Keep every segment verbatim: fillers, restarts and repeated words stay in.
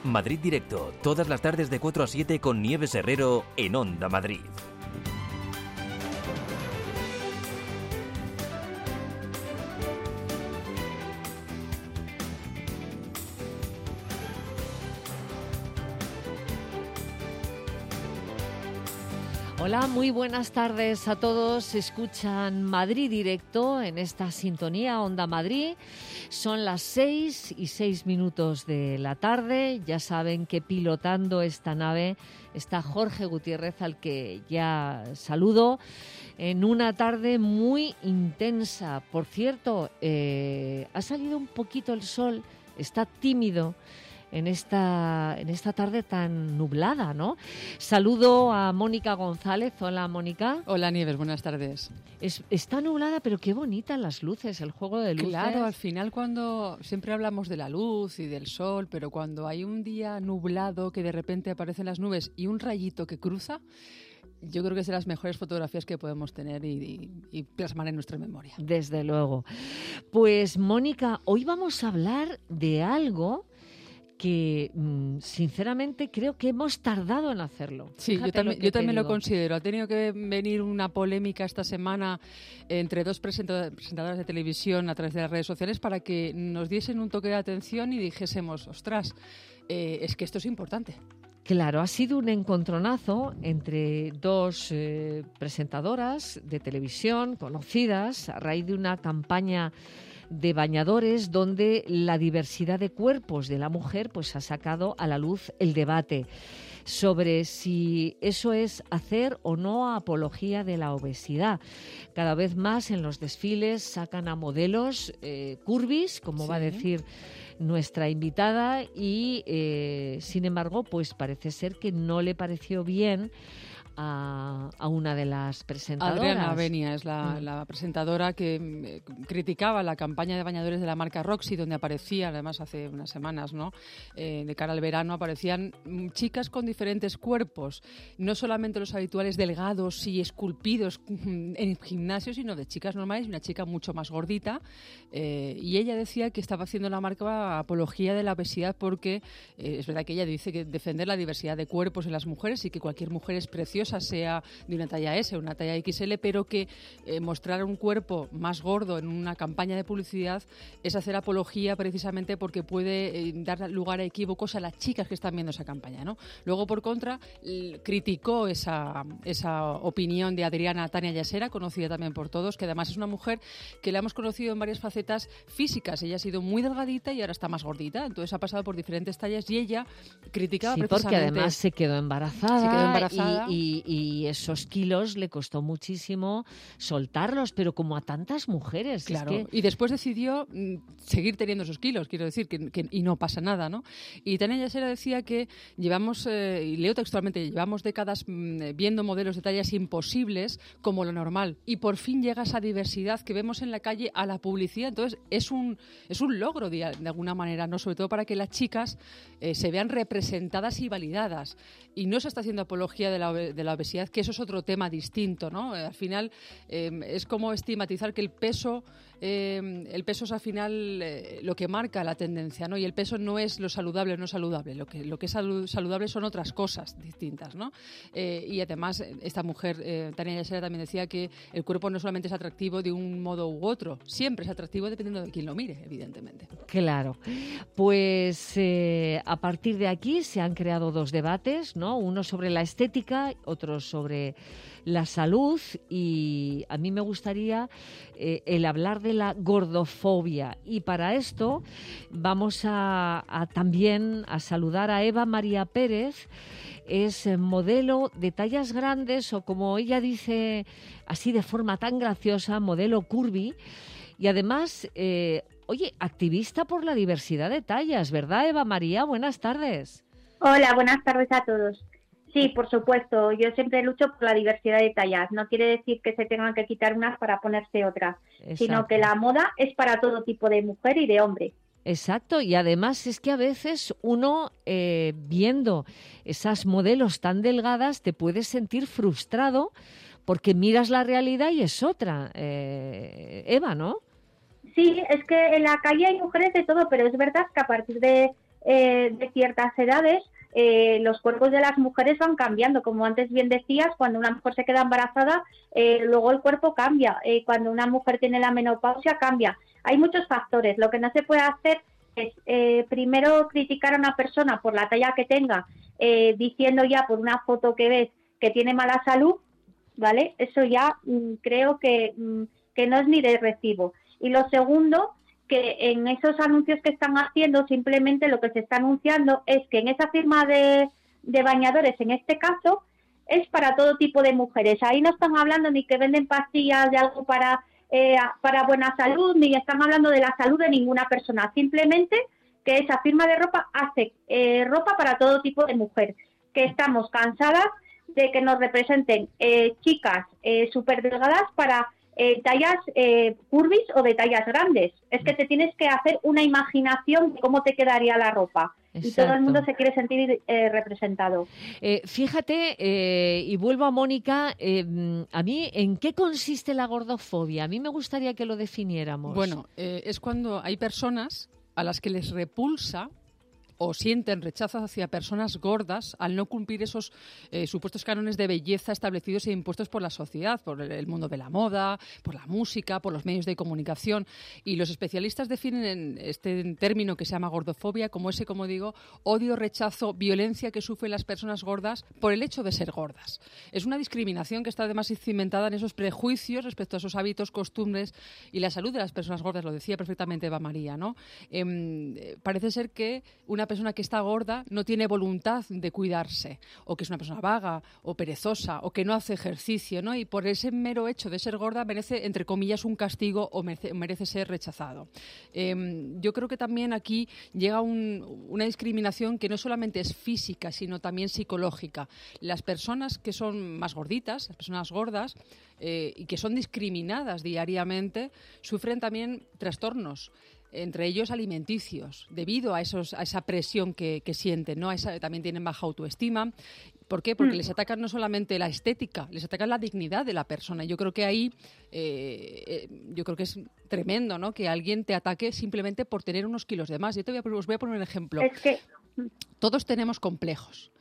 Madrid Directo, todas las tardes de cuatro a siete con Nieves Herrero en Onda Madrid. Hola, muy buenas tardes a todos. Escuchan Madrid Directo en esta sintonía Onda Madrid. Son las seis y seis minutos de la tarde. Ya saben que pilotando esta nave está Jorge Gutiérrez, al que ya saludo, en una tarde muy intensa. Por cierto, eh, ha salido un poquito el sol, está tímido en esta en esta tarde tan nublada, ¿no? Saludo a Mónica González. Hola, Mónica. Hola, Nieves, buenas tardes. Es, está nublada, pero qué bonitas las luces, el juego de luces. Claro, al final cuando siempre hablamos de la luz y del sol, pero cuando hay un día nublado que de repente aparecen las nubes y un rayito que cruza, yo creo que es de las mejores fotografías que podemos tener y, y, y plasmar en nuestra memoria. Desde luego. Pues, Mónica, hoy vamos a hablar de algo que sinceramente creo que hemos tardado en hacerlo. Sí, Fíjate yo también, yo también lo considero. Ha tenido que venir una polémica esta semana entre dos presentadoras de televisión a través de las redes sociales para que nos diesen un toque de atención y dijésemos, ostras, eh, es que esto es importante. Claro, ha sido un encontronazo entre dos eh, presentadoras de televisión conocidas a raíz de una campaña de bañadores donde la diversidad de cuerpos de la mujer pues ha sacado a la luz el debate sobre si eso es hacer o no apología de la obesidad. Cada vez más en los desfiles sacan a modelos eh, curvis, como sí. va a decir nuestra invitada, y eh, sin embargo pues parece ser que no le pareció bien A, a una de las presentadoras. Adriana Benia es la, mm. la presentadora que eh, criticaba la campaña de bañadores de la marca Roxy, donde aparecían, además hace unas semanas, ¿no? Eh, de cara al verano, aparecían chicas con diferentes cuerpos, no solamente los habituales delgados y esculpidos en gimnasio, sino de chicas normales y una chica mucho más gordita. Eh, y ella decía que estaba haciendo la marca apología de la obesidad porque eh, es verdad que ella dice que defender la diversidad de cuerpos en las mujeres y que cualquier mujer es preciosa, sea de una talla ese o una talla equis ele, pero que eh, mostrar un cuerpo más gordo en una campaña de publicidad es hacer apología precisamente porque puede eh, dar lugar a equívocos a las chicas que están viendo esa campaña, ¿no? Luego, por contra, l- criticó esa, esa opinión de Adriana Tania Yasera, conocida también por todos, que además es una mujer que la hemos conocido en varias facetas físicas. Ella ha sido muy delgadita y ahora está más gordita, entonces ha pasado por diferentes tallas y ella criticaba sí, precisamente... porque además se quedó embarazada, se quedó embarazada y, y Y esos kilos le costó muchísimo soltarlos, pero como a tantas mujeres. Claro, es que... y después decidió mm, seguir teniendo esos kilos, quiero decir, que, que, y no pasa nada, ¿no? Y Tania Yasera decía que llevamos, eh, y leo textualmente, llevamos décadas mm, viendo modelos de tallas imposibles como lo normal, y por fin llega esa diversidad que vemos en la calle a la publicidad. Entonces, es un, es un logro de, de alguna manera, ¿no? Sobre todo para que las chicas eh, se vean representadas y validadas. Y no se está haciendo apología de la, de la obesidad, que eso es otro tema distinto, ¿no? Al final eh, es como estigmatizar que el peso eh, el peso es al final eh, lo que marca la tendencia, ¿no? Y el peso no es lo saludable o no saludable, lo que, lo que es saludable son otras cosas distintas, ¿no? Eh, y además esta mujer, eh, Tania Yasera, también decía que el cuerpo no solamente es atractivo de un modo u otro, siempre es atractivo dependiendo de quién lo mire, evidentemente. Claro, pues eh, a partir de aquí se han creado dos debates, ¿no? Uno sobre la estética, otro sobre la salud, y a mí me gustaría eh, el hablar de la gordofobia, y para esto vamos a, a también a saludar a Eva María Pérez. Es modelo de tallas grandes, o como ella dice así de forma tan graciosa, modelo curvy, y además eh, oye, activista por la diversidad de tallas, ¿verdad, Eva María? Buenas tardes. Hola, buenas tardes a todos. Sí, por supuesto, yo siempre lucho por la diversidad de tallas. No quiere decir que se tengan que quitar unas para ponerse otras, Exacto. sino que la moda es para todo tipo de mujer y de hombre. Exacto, y además es que a veces uno, eh, viendo esas modelos tan delgadas, te puedes sentir frustrado porque miras la realidad y es otra. Eh, Eva, ¿no? Sí, es que en la calle hay mujeres de todo, pero es verdad que a partir de eh, de ciertas edades, eh, los cuerpos de las mujeres van cambiando. Como antes bien decías, cuando una mujer se queda embarazada, eh, luego el cuerpo cambia. Eh, cuando una mujer tiene la menopausia, cambia. Hay muchos factores. Lo que no se puede hacer es eh, primero criticar a una persona por la talla que tenga, eh, diciendo ya por una foto que ves que tiene mala salud, ¿vale? Eso ya mmm, creo que, mmm, que no es ni de recibo. Y lo segundo, que en esos anuncios que están haciendo, simplemente lo que se está anunciando es que en esa firma de, de bañadores, en este caso, es para todo tipo de mujeres. Ahí no están hablando ni que venden pastillas de algo para... Eh, para buena salud, ni están hablando de la salud de ninguna persona, simplemente que esa firma de ropa hace eh, ropa para todo tipo de mujer, que estamos cansadas de que nos representen eh, chicas eh, súper delgadas para eh, tallas eh, curvis o de tallas grandes. Es que te tienes que hacer una imaginación de cómo te quedaría la ropa. Exacto. Y todo el mundo se quiere sentir eh, representado. Eh, fíjate, eh, y vuelvo a Mónica, eh, a mí, ¿en qué consiste la gordofobia? A mí me gustaría que lo definiéramos. Bueno, eh, es cuando hay personas a las que les repulsa o sienten rechazo hacia personas gordas al no cumplir esos eh, supuestos cánones de belleza establecidos e impuestos por la sociedad, por el mundo de la moda, por la música, por los medios de comunicación. Y los especialistas definen este término que se llama gordofobia como ese, como digo, odio, rechazo, violencia que sufren las personas gordas por el hecho de ser gordas. Es una discriminación que está además cimentada en esos prejuicios respecto a esos hábitos, costumbres y la salud de las personas gordas. Lo decía perfectamente Eva María, ¿no? Eh, parece ser que una persona que está gorda no tiene voluntad de cuidarse, o que es una persona vaga o perezosa o que no hace ejercicio, ¿no? Y por ese mero hecho de ser gorda merece, entre comillas, un castigo o merece, merece ser rechazado. Eh, yo creo que también aquí llega un, una discriminación que no solamente es física, sino también psicológica. Las personas que son más gorditas, las personas gordas, eh, y que son discriminadas diariamente, sufren también trastornos, entre ellos alimenticios, debido a esos a esa presión que, que sienten, ¿no? A esa, también tienen baja autoestima. ¿Por qué? Porque mm. les atacan no solamente la estética, les atacan la dignidad de la persona. Yo creo que ahí, eh, eh, yo creo que es tremendo, ¿no? Que alguien te ataque simplemente por tener unos kilos de más. Yo te voy a, os voy a poner un ejemplo. Es que... Todos tenemos complejos.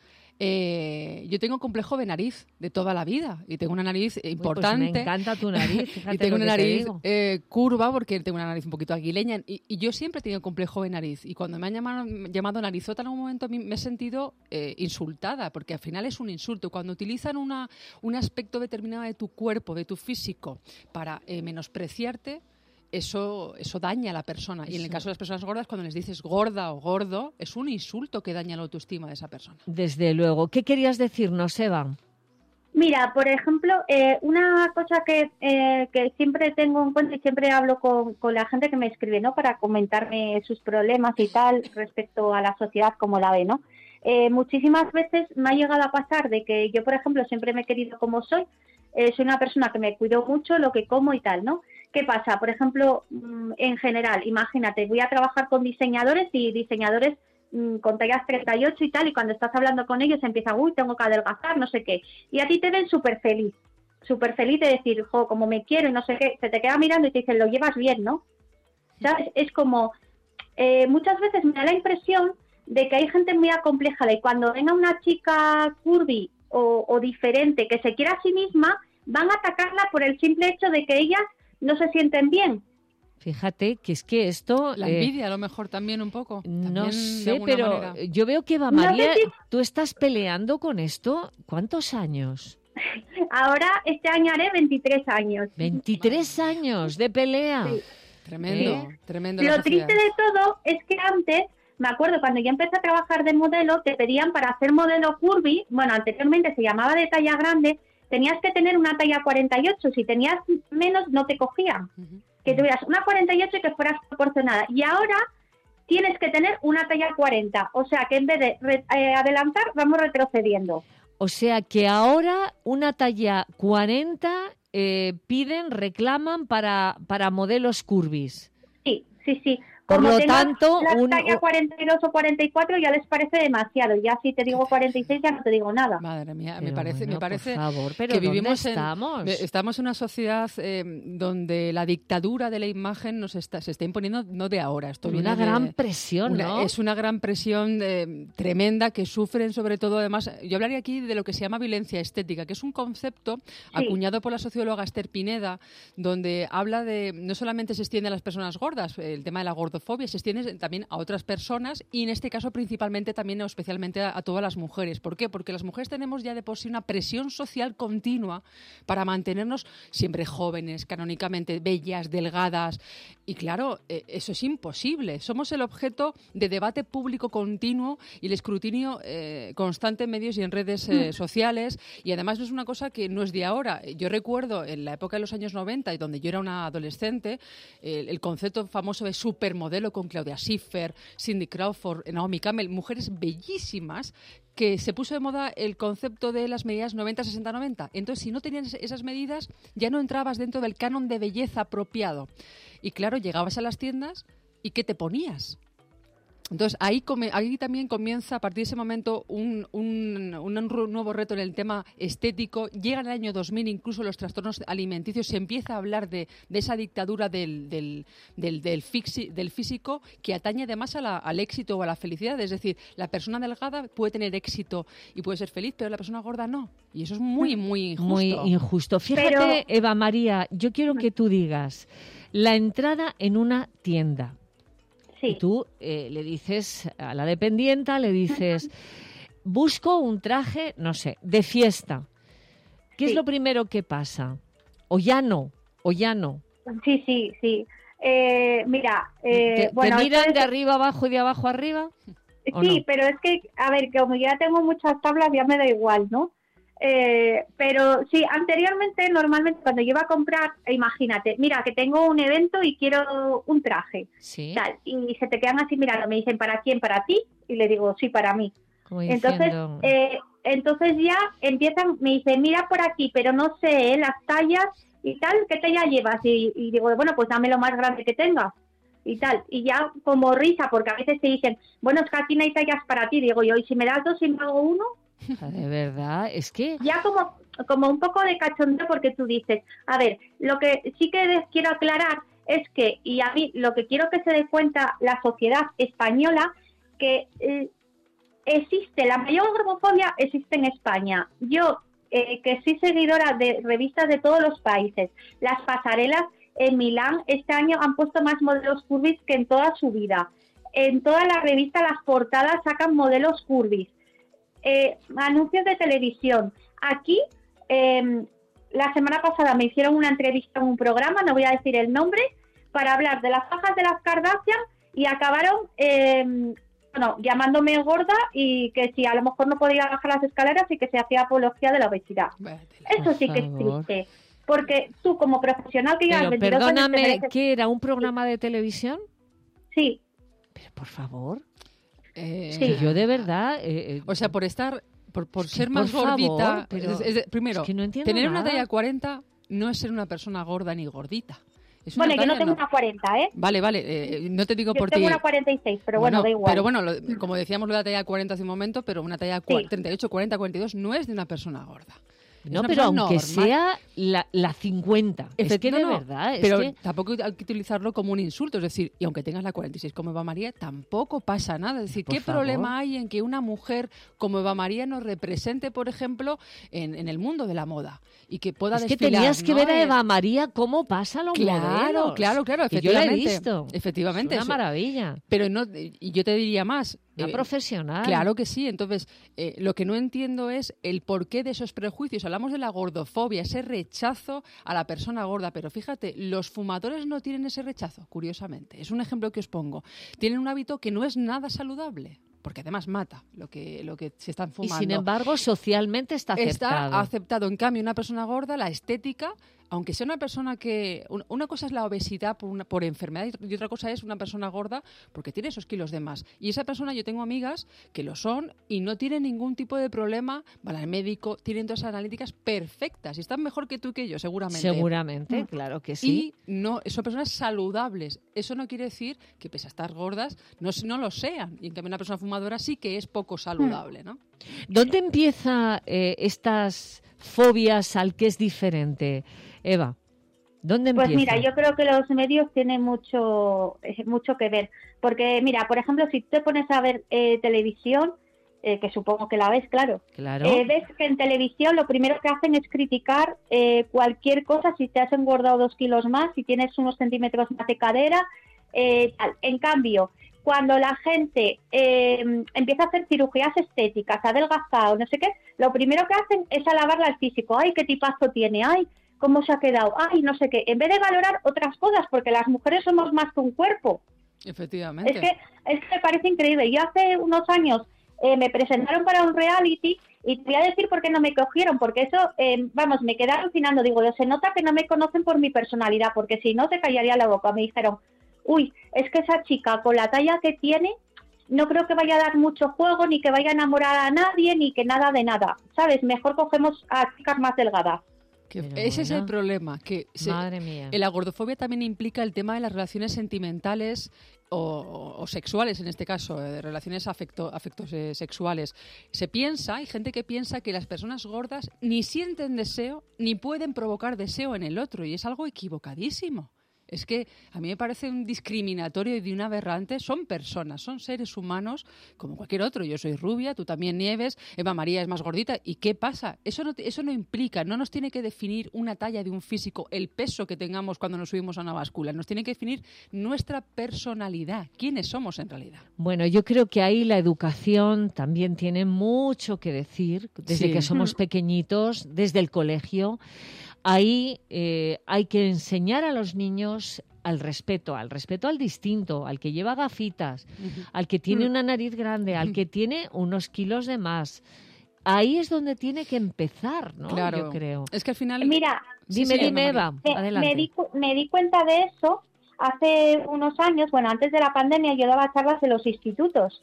Eh, yo tengo complejo de nariz de toda la vida y tengo una nariz importante. Uy, pues me encanta tu nariz. Fíjate y tengo lo una que nariz eh, curva porque tengo una nariz un poquito aguileña y, y yo siempre he tenido complejo de nariz y cuando me han llamado, llamado narizota en algún momento a mí me he sentido eh, insultada porque al final es un insulto. Cuando utilizan una, un aspecto determinado de tu cuerpo, de tu físico para eh, menospreciarte, Eso, eso daña a la persona. Eso. Y en el caso de las personas gordas, cuando les dices gorda o gordo, es un insulto que daña la autoestima de esa persona. Desde luego. ¿Qué querías decirnos, Eva? Mira, por ejemplo, eh, una cosa que, eh, que siempre tengo en cuenta y siempre hablo con, con la gente que me escribe, ¿no? Para comentarme sus problemas y tal respecto a la sociedad como la ve, ¿no? Eh, muchísimas veces me ha llegado a pasar de que yo, por ejemplo, siempre me he querido como soy. Eh, soy una persona que me cuido mucho, lo que como y tal, ¿no? ¿Qué pasa? Por ejemplo, en general, imagínate, voy a trabajar con diseñadores y diseñadores mmm, con tallas treinta y ocho y tal, y cuando estás hablando con ellos empieza, uy, tengo que adelgazar, no sé qué. Y a ti te ven súper feliz, súper feliz de decir, jo, como me quiero y no sé qué, se te queda mirando y te dicen, lo llevas bien, ¿no? ¿Sabes? Es como, eh, muchas veces me da la impresión de que hay gente muy acomplejada y cuando venga una chica curvy o, o diferente que se quiera a sí misma, van a atacarla por el simple hecho de que ellas no se sienten bien. Fíjate que es que esto... La envidia, eh, a lo mejor también un poco. También, no sé, pero manera. Yo veo que Eva María, no sé si... tú estás peleando con esto. ¿Cuántos años? Ahora este año haré veintitrés años. veintitrés años de pelea. Sí. Tremendo, ¿Eh? tremendo. Lo triste de todo es que antes, me acuerdo, cuando yo empecé a trabajar de modelo, te pedían para hacer modelo curvy, bueno, anteriormente se llamaba de talla grande, tenías que tener una talla cuarenta y ocho, si tenías menos no te cogían. Uh-huh. Que tuvieras una cuarenta y ocho y que fueras proporcionada. Y ahora tienes que tener una talla cuarenta, o sea que en vez de re- eh, adelantar, vamos retrocediendo. O sea que ahora una talla cuarenta eh, piden, reclaman para, para modelos curvis. Sí, sí, sí. Por Como lo tengas tanto, la un, talla cuarenta y dos o cuarenta y cuatro ya les parece demasiado. Ya si te digo cuarenta y seis ya no te digo nada. Madre mía, pero me parece, bueno, me parece por favor, pero que ¿dónde vivimos estamos? en estamos en una sociedad eh, donde la dictadura de la imagen nos está, se está imponiendo no de ahora. Esto una viene gran de, presión, una, ¿no? Es una gran presión eh, tremenda que sufren sobre todo, además, yo hablaría aquí de lo que se llama violencia estética, que es un concepto sí. acuñado por la socióloga Esther Pineda, donde habla de, no solamente se extiende a las personas gordas, el tema de la gordofobia, se extiende también a otras personas y en este caso principalmente también o especialmente a, a todas las mujeres. ¿Por qué? Porque las mujeres tenemos ya de por sí una presión social continua para mantenernos siempre jóvenes, canónicamente bellas, delgadas y claro, eh, eso es imposible. Somos el objeto de debate público continuo y el escrutinio eh, constante en medios y en redes eh, sociales y además no es una cosa que no es de ahora. Yo recuerdo en la época de los años noventa y donde yo era una adolescente, eh, el concepto famoso de supermodelo con Claudia Schiffer, Cindy Crawford, Naomi Campbell, mujeres bellísimas, que se puso de moda el concepto de las medidas noventa sesenta noventa. Entonces, si no tenías esas medidas, ya no entrabas dentro del canon de belleza apropiado. Y claro, llegabas a las tiendas y ¿qué te ponías? Entonces, ahí, come, ahí también comienza, a partir de ese momento, un, un, un nuevo reto en el tema estético. Llega el año dos mil, incluso los trastornos alimenticios, se empieza a hablar de, de esa dictadura del, del, del, del, fixi, del físico que atañe además a la, al éxito o a la felicidad. Es decir, la persona delgada puede tener éxito y puede ser feliz, pero la persona gorda no. Y eso es muy, muy injusto. Muy injusto. Fíjate, pero... Eva María, yo quiero que tú digas la entrada en una tienda. Sí. Y tú eh, le dices a la dependienta, le dices, busco un traje, no sé, de fiesta. ¿Qué sí. es lo primero que pasa? O ya no, o ya no. Sí, sí, sí. Eh, mira, eh, ¿Te, bueno, ¿te miran es... de arriba abajo y de abajo arriba? Sí, no? Pero es que, a ver, como ya tengo muchas tablas, ya me da igual, ¿no? Eh, pero sí, anteriormente, normalmente cuando yo iba a comprar, imagínate, mira, que tengo un evento y quiero un traje, ¿sí? tal, y se te quedan así mirando, me dicen, ¿para quién? ¿Para ti? Y le digo, sí, para mí. Entonces, eh, entonces ya empiezan, me dicen, mira por aquí, pero no sé, ¿eh? Las tallas y tal, ¿qué talla llevas? Y, y digo, bueno, pues dame lo más grande que tengas. Y tal, y ya como risa, porque a veces te dicen, bueno, es que aquí no hay tallas para ti, digo yo, y si me das dos y me hago uno. De verdad, es que... Ya como, como un poco de cachondeo porque tú dices, a ver, lo que sí que quiero aclarar es que, y a mí lo que quiero que se dé cuenta la sociedad española, que eh, existe, la mayor gordofobia existe en España. Yo, eh, que soy seguidora de revistas de todos los países, las pasarelas en Milán este año han puesto más modelos curvis que en toda su vida. En todas las revistas, las portadas sacan modelos curvis. Eh, anuncios de televisión. Aquí, eh, la semana pasada me hicieron una entrevista en un programa, no voy a decir el nombre, para hablar de las fajas de las Kardashian y acabaron, eh, bueno, llamándome gorda y que si a lo mejor no podía bajar las escaleras y que se hacía apología de la obesidad. Eso sí que es triste. Porque tú, como profesional que llevas veintidós años... Perdóname, mereces... ¿qué era? ¿Un programa de televisión? Sí. Pero, por favor... Eh, sí. Yo de verdad... Eh, o sea, por estar... Por, por sí, ser por más favor, gordita... pero es, es, primero, es que no tener nada. una talla cuarenta no es ser una persona gorda ni gordita. Es bueno, una yo no tengo no. una cuarenta, ¿eh? Vale, vale, eh, no te digo yo por ti. Yo ti. tengo una cuarenta y seis, pero bueno, bueno da igual. Pero bueno, lo, como decíamos lo de la talla cuarenta hace un momento, pero una talla sí. treinta y ocho, cuarenta, cuarenta y dos no es de una persona gorda. No, pero aunque normal. sea la, la cincuenta. Es que no, de no, verdad... Es pero que... tampoco hay que utilizarlo como un insulto. Es decir, y aunque tengas la cuarenta y seis como Eva María, tampoco pasa nada. Es decir, por ¿qué favor? problema hay en que una mujer como Eva María nos represente, por ejemplo, en, en el mundo de la moda? Y que pueda es desfilar, que tenías ¿no? que ver a Eva María cómo pasa los claro, modelos. Claro, claro, efectivamente. Yo la he visto. Efectivamente. Es una maravilla. Pero no, y yo te diría más... Una eh, profesional. Claro que sí. Entonces, eh, lo que no entiendo es el porqué de esos prejuicios. Hablamos de la gordofobia, ese rechazo a la persona gorda. Pero fíjate, los fumadores no tienen ese rechazo, curiosamente. Es un ejemplo que os pongo. Tienen un hábito que no es nada saludable. Porque además mata lo que, lo que se están fumando. Y sin embargo, socialmente está aceptado. Está aceptado. En cambio, una persona gorda, la estética aunque sea una persona que... Una cosa es la obesidad por, una, por enfermedad y otra cosa es una persona gorda porque tiene esos kilos de más. Y esa persona, yo tengo amigas que lo son y no tienen ningún tipo de problema, van al médico, tienen todas las analíticas perfectas y están mejor que tú y que yo, seguramente. Seguramente, mm. claro que sí. Y no, son personas saludables. Eso no quiere decir que pese a estar gordas no, no lo sean. Y en cambio una persona fumadora sí que es poco saludable, ¿no? ¿Dónde empieza eh, estas fobias al que es diferente, Eva? ¿Dónde empieza? Pues mira, yo creo que los medios tienen mucho mucho que ver, porque mira, por ejemplo, si te pones a ver eh, televisión, eh, que supongo que la ves, claro, claro. Eh, ves que en televisión lo primero que hacen es criticar eh, cualquier cosa, si te has engordado dos kilos más, si tienes unos centímetros más de cadera, eh, tal. En cambio, cuando la gente eh, empieza a hacer cirugías estéticas, adelgazado, no sé qué, lo primero que hacen es alabarla al físico. ¡Ay, qué tipazo tiene! ¡Ay, cómo se ha quedado! ¡Ay, no sé qué! En vez de valorar otras cosas, porque las mujeres somos más que un cuerpo. Efectivamente. Es que, es que me parece increíble. Yo hace unos años eh, me presentaron para un reality y te voy a decir por qué no me cogieron, porque eso, eh, vamos, me quedé alucinando. Digo, se nota que no me conocen por mi personalidad, porque si no te callaría la boca. Me dijeron, uy, es que esa chica con la talla que tiene, no creo que vaya a dar mucho juego, ni que vaya a enamorar a nadie, ni que nada de nada, ¿sabes? Mejor cogemos a chicas más delgadas. Que ese bueno. es el problema, que se, Madre mía. La gordofobia también implica el tema de las relaciones sentimentales o, o sexuales, en este caso, de relaciones afecto, afectos eh, sexuales. Se piensa, hay gente que piensa que las personas gordas ni sienten deseo ni pueden provocar deseo en el otro, y es algo equivocadísimo. Es que a mí me parece un discriminatorio y de un aberrante. Son personas, son seres humanos como cualquier otro. Yo soy rubia, tú también, Nieves, Eva María es más gordita. ¿Y qué pasa? Eso no, eso no implica, no nos tiene que definir una talla de un físico, el peso que tengamos cuando nos subimos a una báscula. Nos tiene que definir nuestra personalidad, quiénes somos en realidad. Bueno, yo creo que ahí la educación también tiene mucho que decir, desde sí. que somos pequeñitos, desde el colegio. Ahí eh, hay que enseñar a los niños al respeto, al respeto al distinto, al que lleva gafitas, uh-huh. al que tiene una nariz grande, al que tiene unos kilos de más. Ahí es donde tiene que empezar, ¿no? Claro. Yo creo. Es que al final... Mira, dime, sí, dime, Eva, me, adelante. Me di, me di cuenta de eso hace unos años, bueno, antes de la pandemia yo daba charlas en los institutos.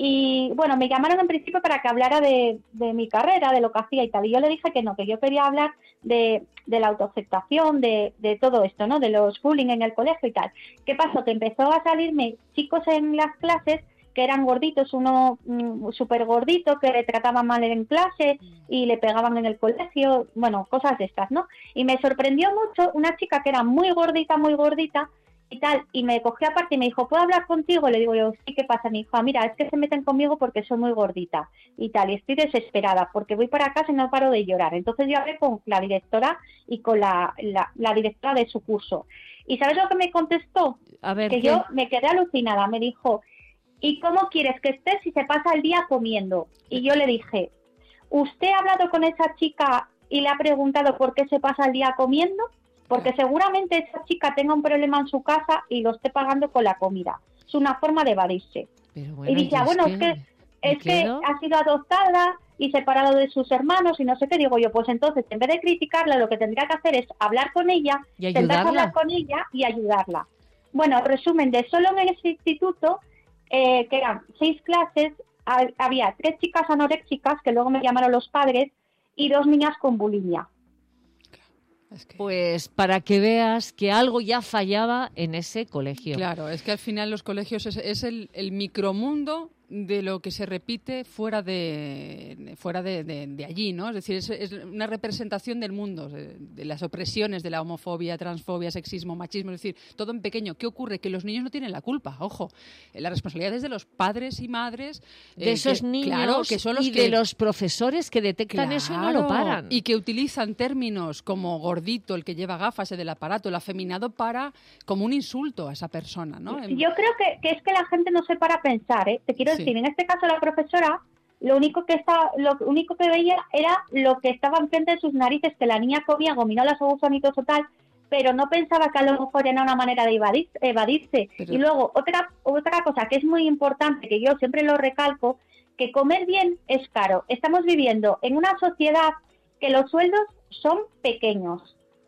Y bueno, me llamaron en principio para que hablara de, de mi carrera, de lo que hacía y tal. Y yo le dije que no, que yo quería hablar de, de la autoaceptación, de, de todo esto, ¿no? De los bullying en el colegio y tal. ¿Qué pasó? Que empezó a salirme chicos en las clases que eran gorditos, uno mmm, súper gordito, que le trataban mal en clase y le pegaban en el colegio, bueno, cosas de estas, ¿no? Y me sorprendió mucho una chica que era muy gordita, muy gordita, y tal, y me cogió aparte y me dijo, ¿puedo hablar contigo? Le digo yo, sí, ¿qué pasa? Me dijo, mira, es que se meten conmigo porque soy muy gordita y tal, y estoy desesperada porque voy para casa y no paro de llorar. Entonces yo hablé con la directora y con la, la, la directora de su curso. ¿Y sabes lo que me contestó? A ver, que ¿qué? Yo me quedé alucinada. Me dijo, ¿y cómo quieres que estés si se pasa el día comiendo? Y yo le dije, ¿usted ha hablado con esa chica y le ha preguntado por qué se pasa el día comiendo? Porque seguramente esa chica tenga un problema en su casa y lo esté pagando con la comida. Es una forma de evadirse. Pero bueno, y dice, ah, bueno, es que, es que ha sido adoptada y separado de sus hermanos y no sé qué. Digo yo, pues entonces, en vez de criticarla, lo que tendría que hacer es hablar con ella, intentar hablar con ella y ayudarla. Bueno, resumen, de solo en ese instituto, eh, que eran seis clases, había tres chicas anoréxicas, que luego me llamaron los padres, y dos niñas con bulimia. Es que... Pues para que veas que algo ya fallaba en ese colegio. Claro, es que al final los colegios es, es el, el micromundo de lo que se repite fuera de fuera de, de, de allí, ¿no? Es decir, es, es una representación del mundo, de, de las opresiones, de la homofobia, transfobia, sexismo, machismo, es decir, todo en pequeño. ¿Qué ocurre? Que los niños no tienen la culpa, ojo. La responsabilidad es de los padres y madres. De eh, esos que, niños claro, que son los y que, de los profesores que detectan claro, eso y no lo paran. Y que utilizan términos como gordito, el que lleva gafas, el del aparato, el afeminado, para como un insulto a esa persona, ¿no? Yo creo que, que es que la gente no se para a pensar, ¿eh? Te quiero Sí. decir, en este caso la profesora, lo único que está, lo único que veía era lo que estaba enfrente de sus narices, que la niña comía gominolas o gusanitos o tal, pero no pensaba que a lo mejor era una manera de evadir, evadirse. Pero... Y luego, otra, otra cosa que es muy importante, que yo siempre lo recalco, que comer bien es caro. Estamos viviendo en una sociedad que los sueldos son pequeños.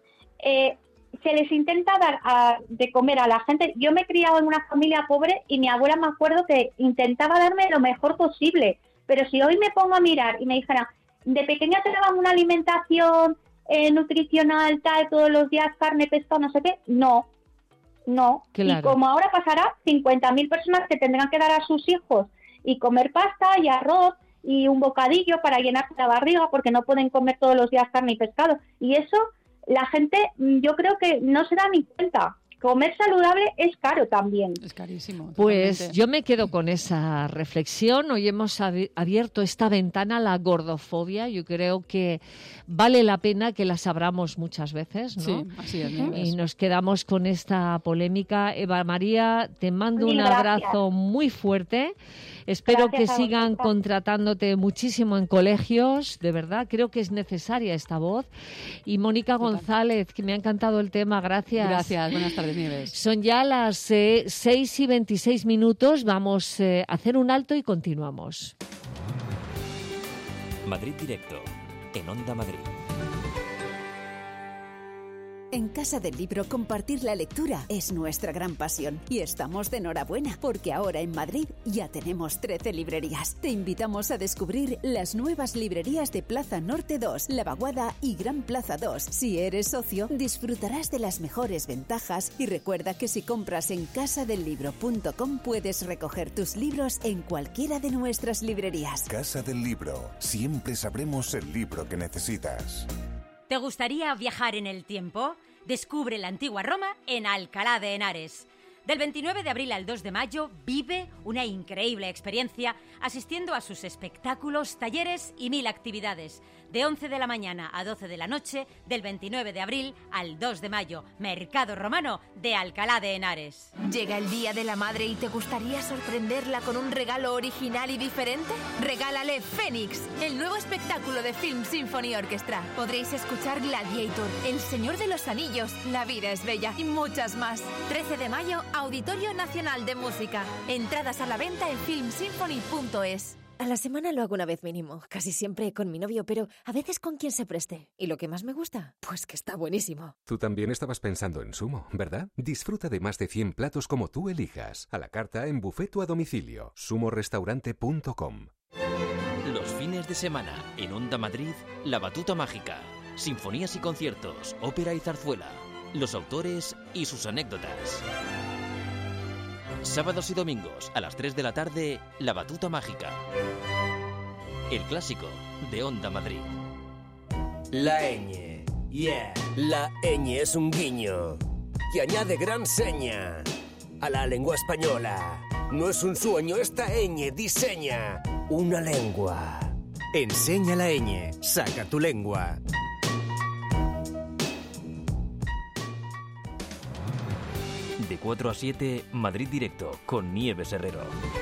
eh, se les intenta dar a, de comer a la gente. Yo me he criado en una familia pobre y mi abuela, me acuerdo que intentaba darme lo mejor posible, pero si hoy me pongo a mirar y me dijeran, de pequeña te daban una alimentación eh, nutricional, tal, todos los días carne, pescado, no sé qué, no, no. Claro. Y como ahora pasará, cincuenta mil personas que tendrán que dar a sus hijos y comer pasta y arroz y un bocadillo para llenarse la barriga porque no pueden comer todos los días carne y pescado. Y eso la gente, yo creo que no se da ni cuenta. Comer saludable es caro también. Es carísimo. Pues totalmente. Yo me quedo con esa reflexión. Hoy hemos abierto esta ventana a la gordofobia. Yo creo que vale la pena que las abramos muchas veces, ¿no? Sí, así es. Nieves. Y nos quedamos con esta polémica. Eva María, te mando Mil un gracias. abrazo muy fuerte. Espero Gracias que a sigan vosotras. contratándote muchísimo en colegios, de verdad. Creo que es necesaria esta voz. Y Mónica Total. González, que me ha encantado el tema. Gracias. Gracias. Buenas tardes, Nieves. Son ya las eh, seis y veintiséis minutos. Vamos eh, a hacer un alto y continuamos. Madrid Directo, en Onda Madrid. En Casa del Libro, compartir la lectura es nuestra gran pasión. Y estamos de enhorabuena, porque ahora en Madrid ya tenemos trece librerías. Te invitamos a descubrir las nuevas librerías de Plaza Norte dos, La Vaguada y Gran Plaza dos. Si eres socio, disfrutarás de las mejores ventajas y recuerda que si compras en casa del libro punto com puedes recoger tus libros en cualquiera de nuestras librerías. Casa del Libro. Siempre sabremos el libro que necesitas. ¿Te gustaría viajar en el tiempo? Descubre la antigua Roma en Alcalá de Henares. Del veintinueve de abril al dos de mayo vive una increíble experiencia asistiendo a sus espectáculos, talleres y mil actividades. De once de la mañana a doce de la noche, del veintinueve de abril al dos de mayo, Mercado Romano de Alcalá de Henares. ¿Llega el Día de la Madre y te gustaría sorprenderla con un regalo original y diferente? Regálale Fénix, el nuevo espectáculo de Film Symphony Orchestra. Podréis escuchar Gladiator, El Señor de los Anillos, La vida es bella y muchas más. trece de mayo, Auditorio Nacional de Música. Entradas a la venta en film symphony punto es. A la semana lo hago una vez mínimo, casi siempre con mi novio, pero a veces con quien se preste. ¿Y lo que más me gusta? Pues que está buenísimo. Tú también estabas pensando en Sumo, ¿verdad? Disfruta de más de cien platos como tú elijas. A la carta, en buffet o a domicilio. sumo restaurante punto com. Los fines de semana, en Onda Madrid, La Batuta Mágica. Sinfonías y conciertos, ópera y zarzuela. Los autores y sus anécdotas. Sábados y domingos a las tres de la tarde, La Batuta Mágica. El clásico de Onda Madrid. La ñ. Yeah. La ñ es un guiño que añade gran seña a la lengua española. No es un sueño, esta ñ diseña una lengua. Enseña la ñ, saca tu lengua. De cuatro a siete, Madrid Directo, con Nieves Herrero.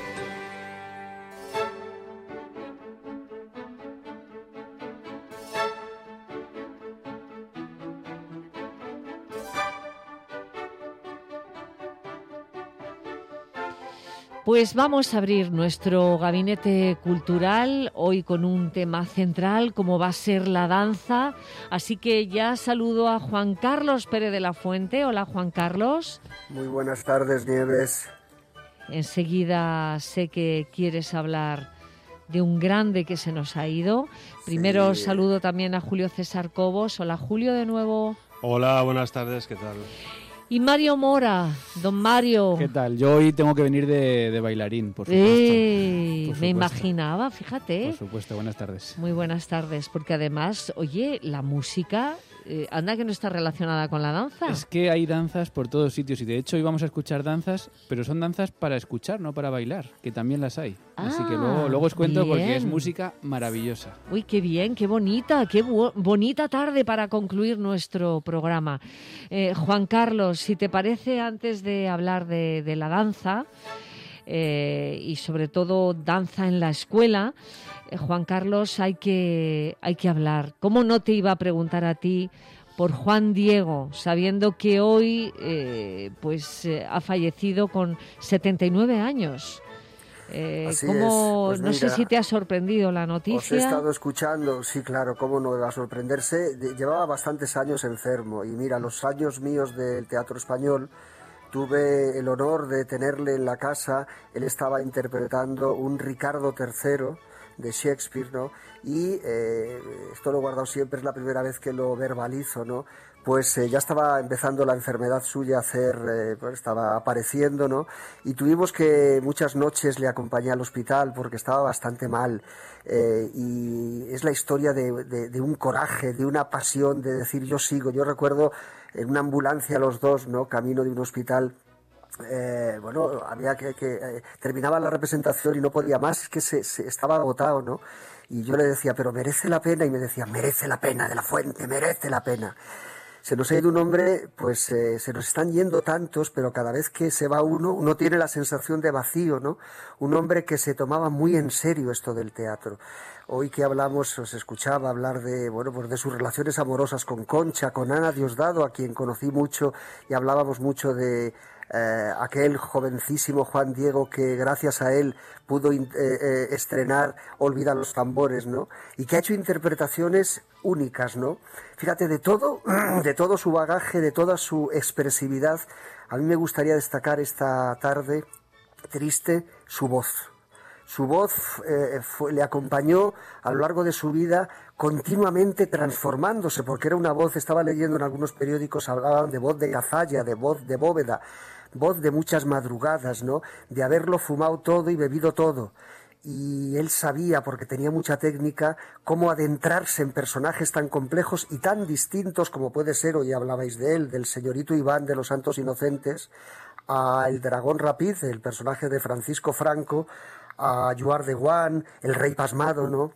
Pues vamos a abrir nuestro gabinete cultural hoy con un tema central como va a ser la danza. Así que ya saludo a Juan Carlos Pérez de la Fuente. Hola, Juan Carlos. Muy buenas tardes, Nieves. Enseguida sé que quieres hablar de un grande que se nos ha ido. Primero sí. Saludo también a Julio César Cobos. Hola, Julio, de nuevo. Hola, buenas tardes, ¿qué tal? Y Mario Mora, don Mario. ¿Qué tal? Yo hoy tengo que venir de, de bailarín, por supuesto. Eh, por supuesto. Me imaginaba, fíjate. Por supuesto, buenas tardes. Muy buenas tardes, porque además, oye, la música, eh, anda que no está relacionada con la danza. Es que hay danzas por todos sitios y de hecho hoy vamos a escuchar danzas, pero son danzas para escuchar, no para bailar, que también las hay. Ah, Así que luego, luego os cuento bien. Porque es música maravillosa. Uy, qué bien, qué bonita, qué bu- bonita tarde para concluir nuestro programa. Eh, Juan Carlos, si te parece, antes de hablar de, de la danza, eh, y sobre todo danza en la escuela, eh, Juan Carlos, hay que, hay que hablar. ¿Cómo no te iba a preguntar a ti por Juan Diego, sabiendo que hoy eh, pues, eh, ha fallecido con setenta y nueve años? Eh, ¿cómo, pues no mira, sé si te ha sorprendido la noticia. Os he estado escuchando, sí, claro, cómo no iba a sorprenderse. De, llevaba bastantes años enfermo y mira, los años míos del Teatro Español, tuve el honor de tenerle en la casa. Él estaba interpretando un Ricardo tercero de Shakespeare, ¿no? Y eh, esto lo he guardado siempre, es la primera vez que lo verbalizo, ¿no? Pues eh, ya estaba empezando la enfermedad suya a hacer, eh, pues estaba apareciendo, ¿no? Y tuvimos que muchas noches le acompañé al hospital porque estaba bastante mal. Eh, y es la historia de, de, de un coraje, de una pasión, de decir yo sigo. Yo recuerdo en una ambulancia los dos, ¿no? Camino de un hospital. Eh, bueno, había que, que eh, terminaba la representación y no podía más, es que se, se estaba agotado, ¿no? Y yo le decía, pero merece la pena, y me decía, merece la pena, de la Fuente, merece la pena. Se nos ha ido un hombre, pues eh, se nos están yendo tantos, pero cada vez que se va uno, uno tiene la sensación de vacío, ¿no? Un hombre que se tomaba muy en serio esto del teatro. Hoy que hablamos, os escuchaba hablar de, bueno, pues de sus relaciones amorosas con Concha, con Ana Diosdado, a quien conocí mucho, y hablábamos mucho de eh, aquel jovencísimo Juan Diego que gracias a él pudo eh, eh, estrenar Olvida los tambores, ¿no? Y que ha hecho interpretaciones únicas, ¿no? Fíjate, de todo, de todo su bagaje, de toda su expresividad, a mí me gustaría destacar esta tarde triste su voz. Su voz eh, fue, le acompañó a lo largo de su vida, continuamente transformándose, porque era una voz, estaba leyendo en algunos periódicos, hablaban de voz de Cazalla, de voz de Bóveda, voz de muchas madrugadas, ¿no? De haberlo fumado todo y bebido todo. Y él sabía, porque tenía mucha técnica, cómo adentrarse en personajes tan complejos y tan distintos como puede ser, hoy hablabais de él, del señorito Iván de los Santos Inocentes, a el Dragón Rapid, el personaje de Francisco Franco, a Lluar de Guan, el Rey Pasmado, ¿no?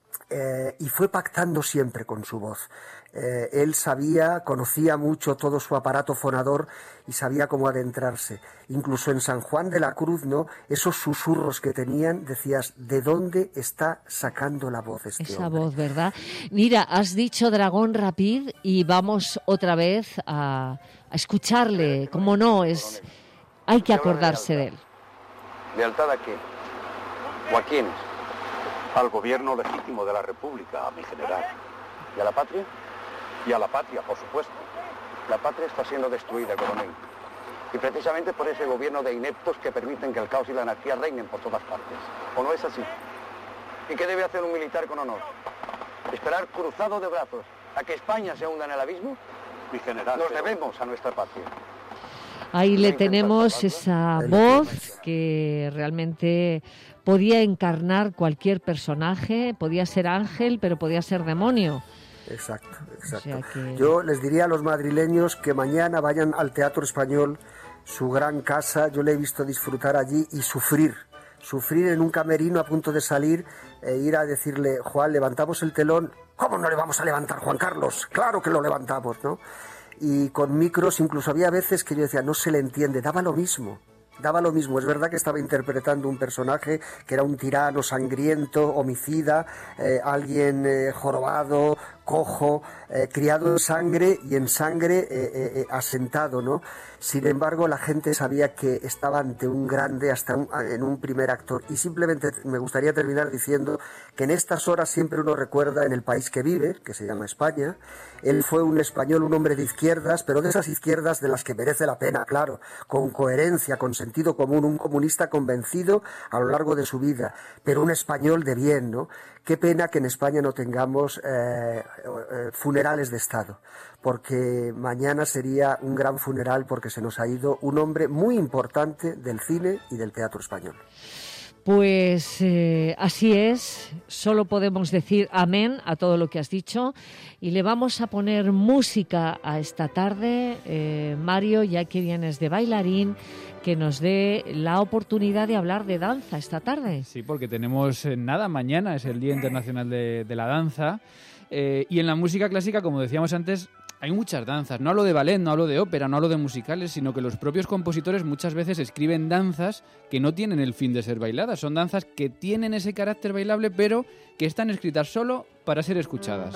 Eh, y fue pactando siempre con su voz. Eh, él sabía, conocía mucho todo su aparato fonador y sabía cómo adentrarse. Incluso en San Juan de la Cruz, ¿no? Esos susurros que tenían, decías, ¿de dónde está sacando la voz este Esa hombre? voz, ¿verdad? Mira, has dicho Dragón Rapid y vamos otra vez a, a escucharle. ¿Cómo no? Es, hay que acordarse de él. ¿Lealtad a qué? ¿O a quiénes? Al gobierno legítimo de la República, a mi general. ¿Y a la patria? Y a la patria, por supuesto. La patria está siendo destruida, coronel. Y precisamente por ese gobierno de ineptos que permiten que el caos y la anarquía reinen por todas partes. ¿O no es así? ¿Y qué debe hacer un militar con honor? ¿Esperar cruzado de brazos a que España se hunda en el abismo? Mi general. Nos pero... debemos a nuestra patria. Ahí le tenemos esa voz que realmente podía encarnar cualquier personaje, podía ser ángel, pero podía ser demonio. Exacto, exacto. O sea que... Yo les diría a los madrileños que mañana vayan al Teatro Español, su gran casa. Yo le he visto disfrutar allí y sufrir, sufrir en un camerino a punto de salir e ir a decirle, Juan, levantamos el telón. ¿Cómo no le vamos a levantar, Juan Carlos? Claro que lo levantamos, ¿no? Y con micros, incluso había veces que yo decía, no se le entiende, daba lo mismo. Daba lo mismo, es verdad que estaba interpretando un personaje que era un tirano sangriento, homicida, eh, alguien eh, jorobado, cojo, eh, criado en sangre y en sangre eh, eh, asentado, ¿no? Sin embargo, la gente sabía que estaba ante un grande, hasta un, en un primer actor. Y simplemente me gustaría terminar diciendo que en estas horas siempre uno recuerda en el país que vive, que se llama España. Él fue un español, un hombre de izquierdas, pero de esas izquierdas de las que merece la pena, claro, con coherencia, con sentido común, un comunista convencido a lo largo de su vida, pero un español de bien, ¿no? Qué pena que en España no tengamos eh, eh, funerales de Estado, porque mañana sería un gran funeral porque se nos ha ido un hombre muy importante del cine y del teatro español. Pues eh, así es, solo podemos decir amén a todo lo que has dicho y le vamos a poner música a esta tarde, eh, Mario, ya que vienes de bailarín, que nos dé la oportunidad de hablar de danza esta tarde. Sí, porque tenemos eh, nada, mañana es el Día Internacional de, de la Danza eh, y en la música clásica, como decíamos antes, hay muchas danzas. No hablo de ballet, no hablo de ópera, no hablo de musicales, sino que los propios compositores muchas veces escriben danzas que no tienen el fin de ser bailadas. Son danzas que tienen ese carácter bailable, pero que están escritas solo para ser escuchadas.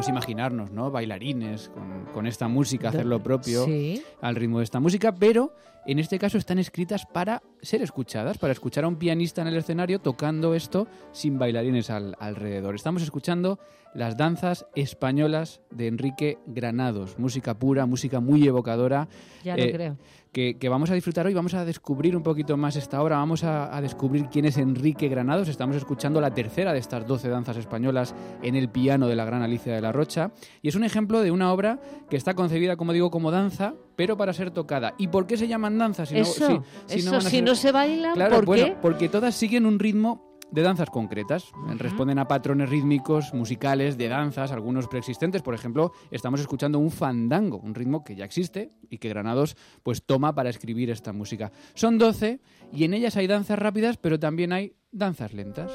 podemos imaginarnos, ¿no? Bailarines con, con esta música, hacer lo propio sí. al ritmo de esta música, pero en este caso están escritas para ser escuchadas, para escuchar a un pianista en el escenario tocando esto sin bailarines al, alrededor. Estamos escuchando las danzas españolas de Enrique Granados, música pura, música muy evocadora. Ya lo eh, creo. Que, que vamos a disfrutar hoy, vamos a descubrir un poquito más esta obra, vamos a, a descubrir quién es Enrique Granados. Estamos escuchando la tercera de estas doce danzas españolas en el piano de la gran Alicia de la Rocha, y es un ejemplo de una obra que está concebida, como digo, como danza, pero para ser tocada. ¿Y por qué se llaman danzas? Si eso, no, si, si eso, no, van a si ser... no se bailan, claro, ¿por bueno, qué? Porque todas siguen un ritmo de danzas concretas, uh-huh. responden a patrones rítmicos, musicales, de danzas, algunos preexistentes. Por ejemplo, estamos escuchando un fandango, un ritmo que ya existe y que Granados pues toma para escribir esta música. Son doce y en ellas hay danzas rápidas, pero también hay danzas lentas.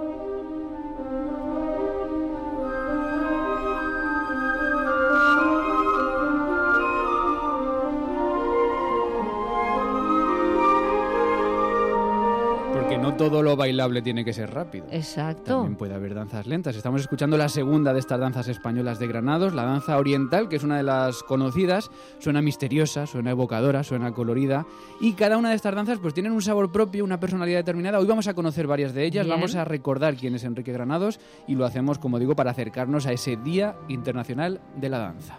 No todo lo bailable tiene que ser rápido. Exacto. También puede haber danzas lentas. Estamos escuchando la segunda de estas danzas españolas de Granados, la danza oriental, que es una de las conocidas. Suena misteriosa, suena evocadora, suena colorida. Y cada una de estas danzas pues tienen un sabor propio, una personalidad determinada. Hoy vamos a conocer varias de ellas. Bien. Vamos a recordar quién es Enrique Granados y lo hacemos, como digo, para acercarnos a ese Día Internacional de la Danza.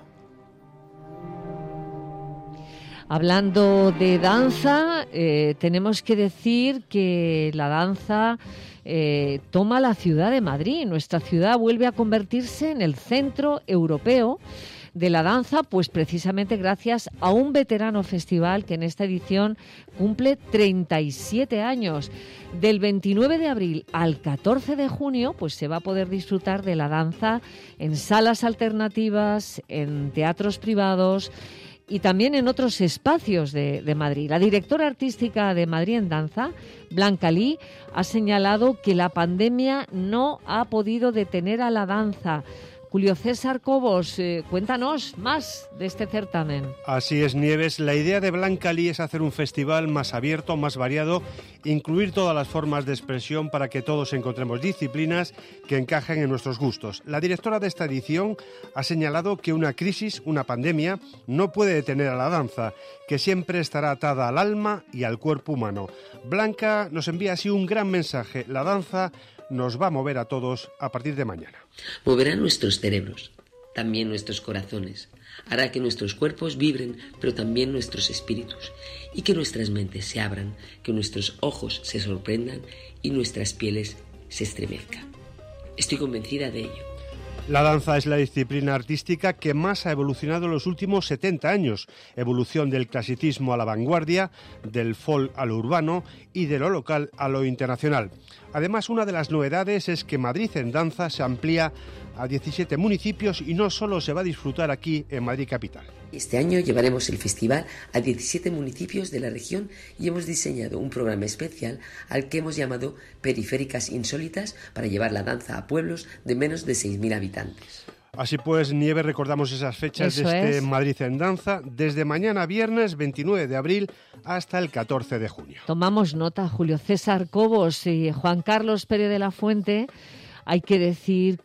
Hablando de danza, eh, tenemos que decir que la danza eh, toma la ciudad de Madrid. Nuestra ciudad vuelve a convertirse en el centro europeo de la danza, pues precisamente gracias a un veterano festival que en esta edición cumple treinta y siete años. Del veintinueve de abril al catorce de junio, pues se va a poder disfrutar de la danza en salas alternativas, en teatros privados y también en otros espacios de, de Madrid. La directora artística de Madrid en Danza, Blanca Lee, ha señalado que la pandemia no ha podido detener a la danza. Julio César Cobos, eh, cuéntanos más de este certamen. Así es, Nieves. La idea de Blanca Lee es hacer un festival más abierto, más variado, incluir todas las formas de expresión para que todos encontremos disciplinas que encajen en nuestros gustos. La directora de esta edición ha señalado que una crisis, una pandemia, no puede detener a la danza, que siempre estará atada al alma y al cuerpo humano. Blanca nos envía así un gran mensaje. La danza nos va a mover a todos a partir de mañana. Moverá nuestros cerebros, también nuestros corazones. Hará que nuestros cuerpos vibren, pero también nuestros espíritus. Y que nuestras mentes se abran, que nuestros ojos se sorprendan y nuestras pieles se estremezcan. Estoy convencida de ello. La danza es la disciplina artística que más ha evolucionado en los últimos setenta años. Evolución del clasicismo a la vanguardia, del folk a lo urbano y de lo local a lo internacional. Además, una de las novedades es que Madrid en Danza se amplía a diecisiete municipios y no solo se va a disfrutar aquí en Madrid capital. Este año llevaremos el festival a diecisiete municipios de la región y hemos diseñado un programa especial al que hemos llamado Periféricas Insólitas para llevar la danza a pueblos de menos de seis mil habitantes. Así pues, Nieves, recordamos esas fechas Eso de este es. Madrid en Danza, desde mañana viernes veintinueve de abril hasta el catorce de junio. Tomamos nota, Julio César Cobos y Juan Carlos Pérez de la Fuente. Hay que decir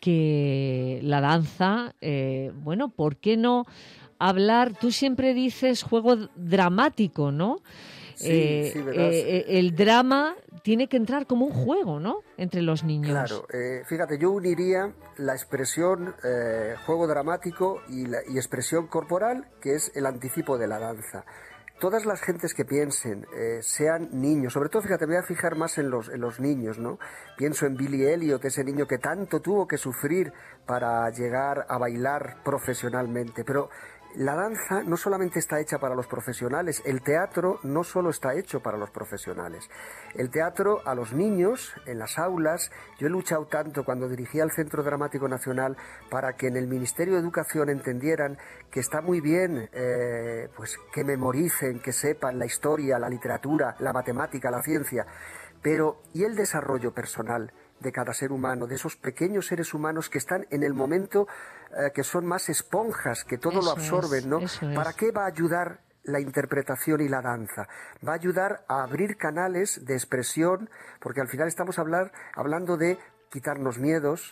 que la danza, eh, bueno, ¿por qué no hablar? Tú siempre dices juego dramático, ¿no? Sí, eh, sí, verás. eh, el drama tiene que entrar como un juego, ¿no?, entre los niños. Claro, eh, fíjate, yo uniría la expresión eh, juego dramático y, la, y expresión corporal, que es el anticipo de la danza. Todas las gentes que piensen, eh, sean niños, sobre todo, fíjate, me voy a fijar más en los, en los niños, ¿no? Pienso en Billy Elliot, ese niño que tanto tuvo que sufrir para llegar a bailar profesionalmente, pero la danza no solamente está hecha para los profesionales, el teatro no solo está hecho para los profesionales. El teatro a los niños, en las aulas, yo he luchado tanto cuando dirigía el Centro Dramático Nacional para que en el Ministerio de Educación entendieran que está muy bien eh, pues que memoricen, que sepan la historia, la literatura, la matemática, la ciencia, pero ¿y el desarrollo personal de cada ser humano, de esos pequeños seres humanos que están en el momento, eh, que son más esponjas, que todo Eso lo absorben, es, ¿no? eso es. ¿Para qué va a ayudar la interpretación y la danza? Va a ayudar a abrir canales de expresión, porque al final estamos hablar, hablando de quitarnos miedos,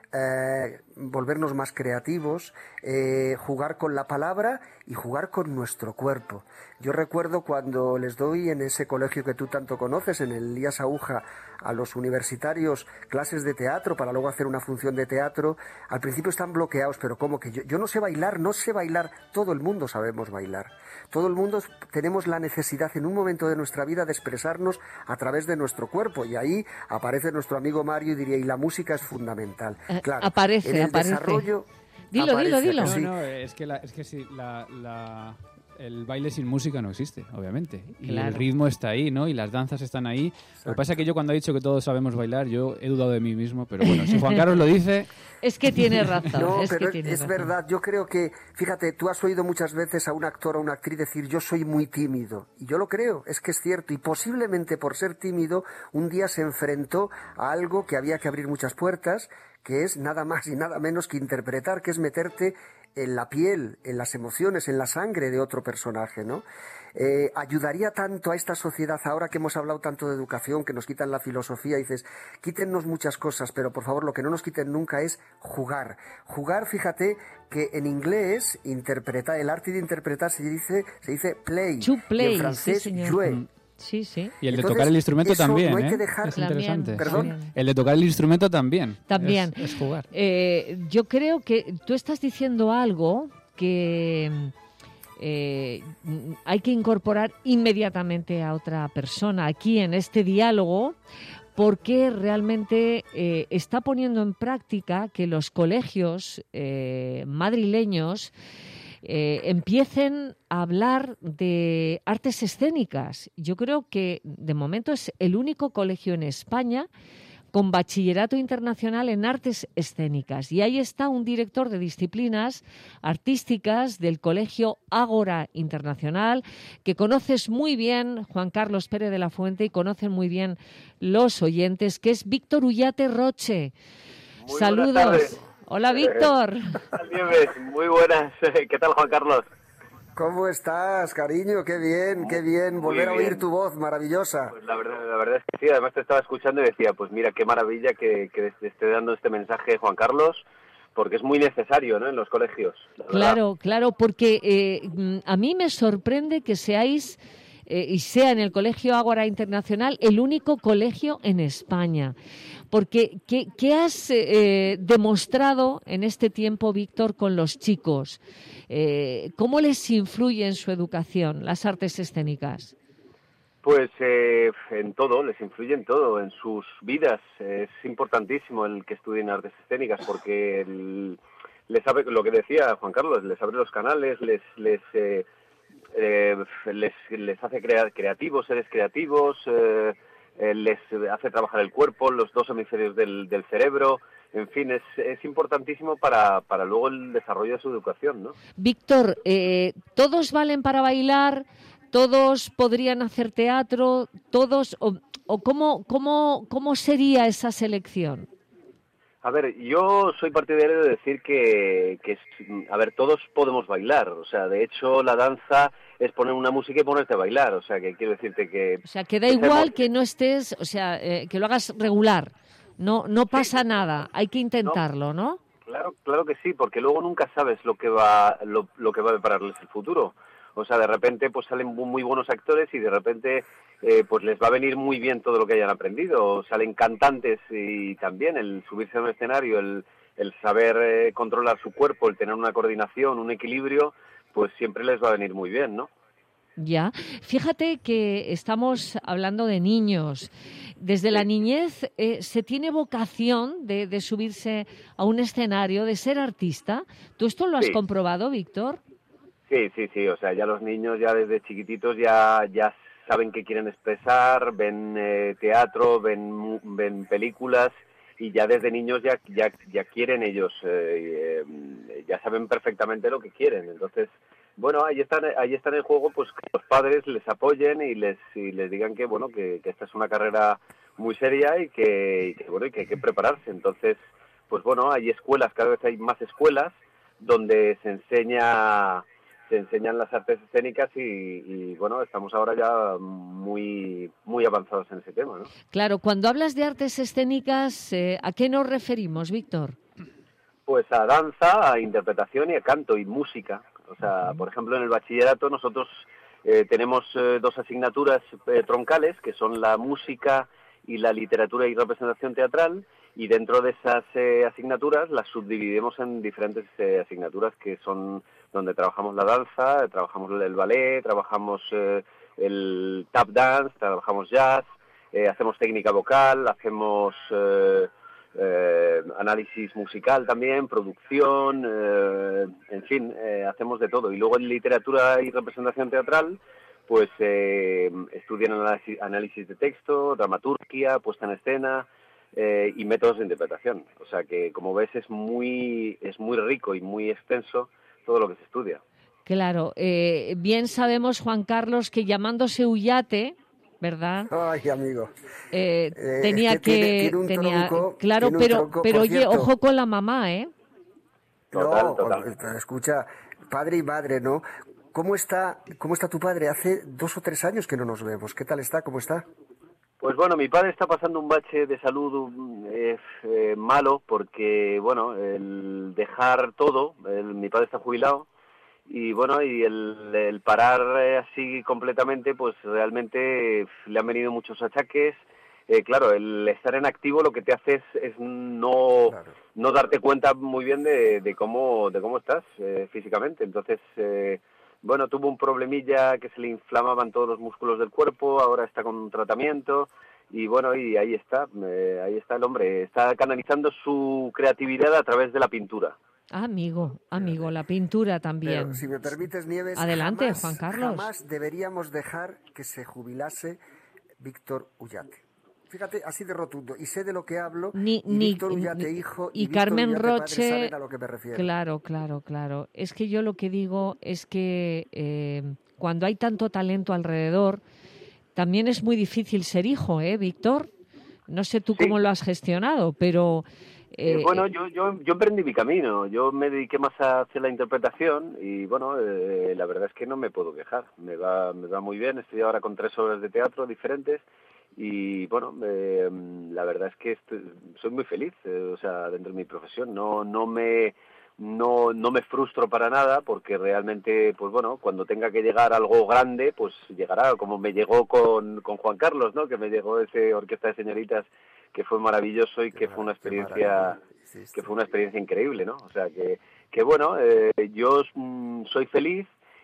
eh, volvernos más creativos, eh, jugar con la palabra y jugar con nuestro cuerpo. Yo recuerdo cuando les doy en ese colegio que tú tanto conoces, en el Elías Aúja, a los universitarios clases de teatro para luego hacer una función de teatro, al principio están bloqueados, pero ¿cómo que yo, yo no sé bailar? No sé bailar. Todo el mundo sabemos bailar. Todo el mundo tenemos la necesidad en un momento de nuestra vida de expresarnos a través de nuestro cuerpo, y ahí aparece nuestro amigo Mario y diría, y la música es fundamental. Claro, aparece, en el aparece. desarrollo... Dilo, aparece, dilo, dilo. No, no, es que, la, es que sí, la, la, el baile sin música no existe, obviamente. Y Claro. el ritmo está ahí, ¿no? Y las danzas están ahí. Exacto. Lo que pasa es que yo cuando he dicho que todos sabemos bailar, yo he dudado de mí mismo, pero bueno, si Juan Carlos lo dice... Es que tiene razón. No, es pero que tiene es razón. verdad. Yo creo que, fíjate, tú has oído muchas veces a un actor o a una actriz decir, yo soy muy tímido. Y yo lo creo, es que es cierto. Y posiblemente por ser tímido, un día se enfrentó a algo que había que abrir muchas puertas, que es nada más y nada menos que interpretar, que es meterte en la piel, en las emociones, en la sangre de otro personaje, ¿no? Eh, ayudaría tanto a esta sociedad, ahora que hemos hablado tanto de educación, que nos quitan la filosofía, y dices, quítennos muchas cosas, pero por favor lo que no nos quiten nunca es jugar. Jugar, fíjate que en inglés interpretar, el arte de interpretar se dice, se dice play, To play, y en francés sí, jouer. Sí, sí. Y el de Entonces, tocar el instrumento eso también, no hay ¿eh? que dejar- Es interesante. Perdón. Sí. El de tocar el instrumento también. También. Es, es jugar. Eh, yo creo que tú estás diciendo algo que eh, hay que incorporar inmediatamente a otra persona aquí en este diálogo, porque realmente eh, está poniendo en práctica que los colegios eh, madrileños eh, empiecen a hablar de artes escénicas. Yo creo que de momento es el único colegio en España con bachillerato internacional en artes escénicas. Y ahí está un director de disciplinas artísticas del Colegio Ágora Internacional, que conoces muy bien, Juan Carlos Pérez de la Fuente, y conocen muy bien los oyentes, que es Víctor Ullate Roche. Muy Saludos. buenas tardes. Hola, Víctor. Muy buenas. ¿Qué tal, Juan Carlos? ¿Cómo estás, cariño? Qué bien, qué bien volver a oír tu voz maravillosa. Pues la verdad, la verdad es que sí, además te estaba escuchando y decía, pues mira, qué maravilla que, que esté dando este mensaje Juan Carlos, porque es muy necesario, ¿no?, en los colegios. Claro, claro, porque eh, a mí me sorprende que seáis, eh, y sea en el Colegio Ágora Internacional, el único colegio en España. Porque, ¿qué, qué has eh, demostrado en este tiempo, Víctor, con los chicos? Eh, ¿Cómo les influye en su educación las artes escénicas? Pues eh, en todo, les influye en todo, en sus vidas. Es importantísimo el que estudien artes escénicas porque el, les abre, lo que decía Juan Carlos, les abre los canales, les les eh, eh, les, les hace crear creativos, seres creativos, eh, eh, les hace trabajar el cuerpo, los dos hemisferios del, del cerebro. En fin, es, es importantísimo para, para luego el desarrollo de su educación, ¿no? Víctor, eh, ¿todos valen para bailar? ¿Todos podrían hacer teatro? ¿Todos? ¿O, o cómo, cómo, cómo sería esa selección? A ver, yo soy partidario de decir que, que, a ver, todos podemos bailar. O sea, de hecho, la danza es poner una música y ponerte a bailar. O sea, que quiero decirte que... O sea, que da igual que no estés, o sea, eh, que lo hagas regular. No, no pasa sí. nada. Hay que intentarlo, ¿no? Claro, claro que sí, porque luego nunca sabes lo que va, lo, lo que va a depararles el futuro. O sea, de repente pues salen muy buenos actores y de repente eh, pues les va a venir muy bien todo lo que hayan aprendido. Salen cantantes y también el subirse a un escenario, el, el saber eh, controlar su cuerpo, el tener una coordinación, un equilibrio, pues siempre les va a venir muy bien, ¿no? Ya. Fíjate que estamos hablando de niños. Desde la niñez eh, se tiene vocación de, de subirse a un escenario, de ser artista. ¿Tú esto lo has sí. comprobado, Víctor? Sí, sí, sí. O sea, ya los niños ya desde chiquititos ya, ya saben qué quieren expresar, ven eh, teatro, ven, ven películas y ya desde niños ya, ya, ya quieren ellos, eh, eh, ya saben perfectamente lo que quieren. Entonces, bueno, ahí están, ahí están en juego, pues que los padres les apoyen y les, y les digan que, bueno, que, que esta es una carrera muy seria y que, y que, bueno, y que hay que prepararse. Entonces, pues bueno, hay escuelas, cada vez hay más escuelas donde se enseña, se enseñan las artes escénicas y, y bueno, estamos ahora ya muy, muy avanzados en ese tema, ¿no? Claro, cuando hablas de artes escénicas, eh, ¿a qué nos referimos, Víctor? pues a danza, a interpretación y a canto y música. O sea, por ejemplo, en el bachillerato nosotros eh, tenemos eh, dos asignaturas eh, troncales, que son la música y la literatura y representación teatral, y dentro de esas eh, asignaturas las subdividimos en diferentes eh, asignaturas que son donde trabajamos la danza, trabajamos el ballet, trabajamos eh, el tap dance, trabajamos jazz, eh, hacemos técnica vocal, hacemos eh, eh, análisis musical también, producción, eh, en fin, eh, hacemos de todo. Y luego en literatura y representación teatral, pues eh, estudian análisis, análisis de texto, dramaturgia, puesta en escena, Eh, y métodos de interpretación. O sea que, como ves, es muy es muy rico y muy extenso todo lo que se estudia. Claro. Eh, bien sabemos, Juan Carlos, que llamándose Ullate, ¿verdad? Ay, amigo. Eh, Eh, tenía es que tiene- que... tiene un tenía, tronco, claro, tiene un pero, tronco, pero por oye, cierto. ojo con la mamá, ¿eh? No, pero escucha, padre y madre, ¿no? ¿Cómo está, cómo está tu padre? Hace dos o tres años que no nos vemos. ¿Qué tal está? ¿Cómo está? Pues bueno, mi padre está pasando un bache de salud eh, eh, malo porque, bueno, el dejar todo, el- mi padre está jubilado, y bueno, y el, el parar eh, así completamente, pues realmente eh, le han venido muchos achaques. Eh, claro, el estar en activo lo que te hace es, es no, no darte cuenta muy bien de, de cómo de cómo estás eh, físicamente. Entonces, eh, bueno, tuvo un problemilla que se le inflamaban todos los músculos del cuerpo, ahora está con un tratamiento y bueno, y ahí está, eh, ahí está el hombre, está canalizando su creatividad a través de la pintura. Ah, amigo, amigo, la pintura también. Pero, si me permites, Nieves, Adelante, jamás, Juan Carlos. jamás deberíamos dejar que se jubilase Víctor Ullate. Fíjate, así de rotundo. Y sé de lo que hablo. Ni, y ni, Víctor Ullate, ni- hijo, y, y, Víctor Carmen Ullate, padre, Roche, saben a lo que me refiero. claro, claro, claro. Es que yo lo que digo es que eh, cuando hay tanto talento alrededor, también es muy difícil ser hijo, ¿eh, Víctor? No sé tú cómo lo has gestionado, pero... Eh, eh, bueno, yo, yo, yo emprendí mi camino, yo me dediqué más a hacer la interpretación y bueno, eh, la verdad es que no me puedo quejar, me va, me va muy bien, estoy ahora con tres obras de teatro diferentes y bueno, eh, la verdad es que estoy, soy muy feliz, eh, o sea, dentro de mi profesión, no, no me... No, no me frustro para nada porque realmente, pues bueno, cuando tenga que llegar algo grande, pues llegará, como me llegó con, con Juan Carlos, ¿no? Que me llegó ese Orquesta de Señoritas que fue maravilloso y que fue una experiencia que fue una experiencia increíble, ¿no? O sea que, que bueno, eh, yo mm, soy feliz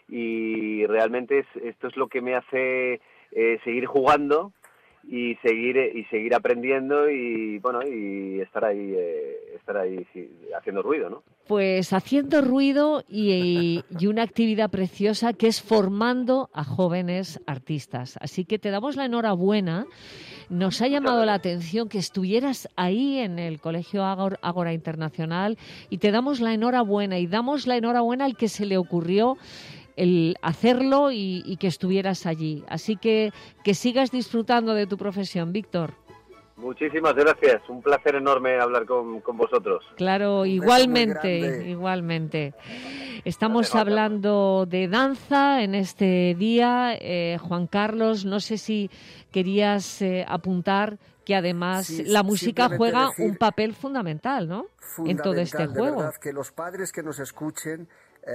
y realmente es, esto es lo que me hace eh, seguir jugando y seguir y seguir aprendiendo y bueno y estar ahí eh, estar ahí sí, haciendo ruido, ¿no? Pues haciendo ruido y, y una actividad preciosa que es formando a jóvenes artistas. Así que te damos la enhorabuena. Nos ha llamado la atención que estuvieras ahí en el Colegio Ágora, Ágora Internacional y te damos la enhorabuena y damos la enhorabuena al que se le ocurrió el hacerlo y, y que estuvieras allí. Así que que sigas disfrutando de tu profesión, Víctor. Muchísimas gracias, un placer enorme hablar con, con vosotros. Claro, igualmente, igualmente. Estamos hablando de danza en este día. Eh, Juan Carlos, no sé si querías eh, apuntar que además Sí, la música simplemente juega decir- un papel fundamental, ¿no? En todo este Fundamental, de juego. verdad, que los padres que nos escuchen,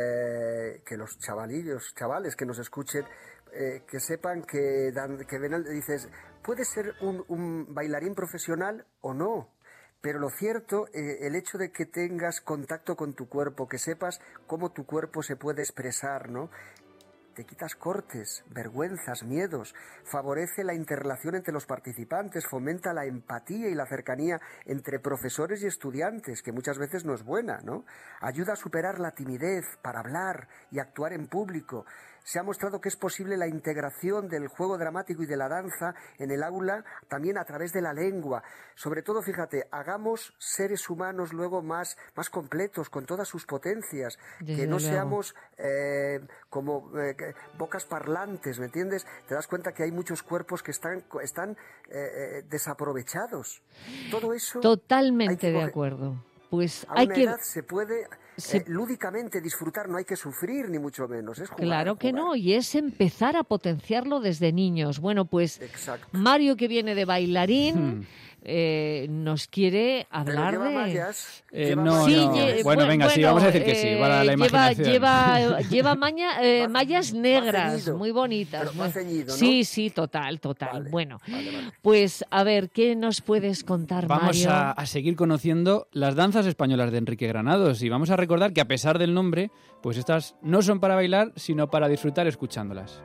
eh, que los chavalillos, chavales que nos escuchen, eh, que sepan que, dan, que ven, al- dices, puede ser un, un bailarín profesional o no, pero lo cierto, eh, el hecho de que tengas contacto con tu cuerpo, que sepas cómo tu cuerpo se puede expresar, ¿no? Te quitas cortes, vergüenzas, miedos, favorece la interrelación entre los participantes, fomenta la empatía y la cercanía entre profesores y estudiantes, que muchas veces no es buena, ¿no? Ayuda a superar la timidez para hablar y actuar en público. Se ha mostrado que es posible la integración del juego dramático y de la danza en el aula también a través de la lengua. Sobre todo, fíjate, hagamos seres humanos luego más, más completos, con todas sus potencias, Desde que no luego. seamos eh, como eh, que- bocas parlantes, ¿me entiendes? Te das cuenta que hay muchos cuerpos que están, están eh, eh, desaprovechados. Todo eso... Totalmente hay que de coger- acuerdo. Pues A hay una que... edad se puede se- eh, lúdicamente disfrutar, no hay que sufrir ni mucho menos, es jugar. Claro que jugar. no, y es empezar a potenciarlo desde niños. Bueno, pues Exacto. Mario, que viene de bailarín, eh, nos quiere hablar lleva de... mallas, Eh, lleva no, Sí, no. lle- Bueno, bu- venga, sí, vamos a decir que sí, eh, para la lleva, imaginación. lleva, lleva maña- eh, mallas negras, ceñido, muy bonitas. pero muy- va ceñido, ¿no? Sí, sí, total, total. Bueno, pues a ver, ¿qué nos puedes contar, Vamos Mario? a, a seguir conociendo las danzas españolas de Enrique Granados y vamos a recordar que a pesar del nombre, pues estas no son para bailar, sino para disfrutar escuchándolas.